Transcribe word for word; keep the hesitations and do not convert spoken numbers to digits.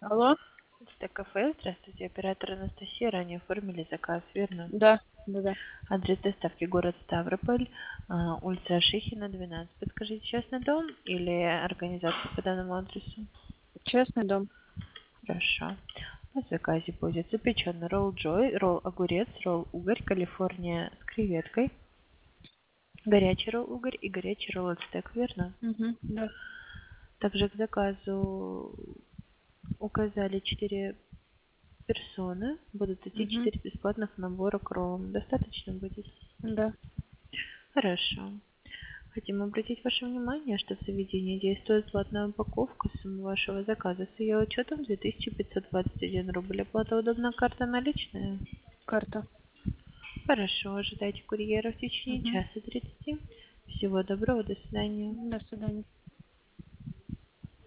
Алло? Это кафе. Здравствуйте, оператор Анастасия. Ранее оформили заказ, верно? Да, да, да. Адрес доставки город Ставрополь, а, улица Шихина, двенадцать. Подскажите, частный дом или организация по данному адресу? Частный дом. Хорошо. В заказе будет запеченный ролл Джой, ролл огурец, ролл угорь, Калифорния с креветкой, горячий ролл угорь и горячий ролл ацтек, верно? Угу, да. Также к заказу указали четыре персоны. Будут идти Угу, четыре бесплатных набора к роллам. Достаточно будет? да. Хорошо. Хотим обратить ваше внимание, что в заведении действует платная упаковка. Сумма вашего заказа с ее учетом две тысячи пятьсот двадцать один рубль. Оплата удобна, карта наличная? Карта. Хорошо. Ожидайте курьера в течение Угу. часа тридцати. Всего доброго. До свидания. До свидания.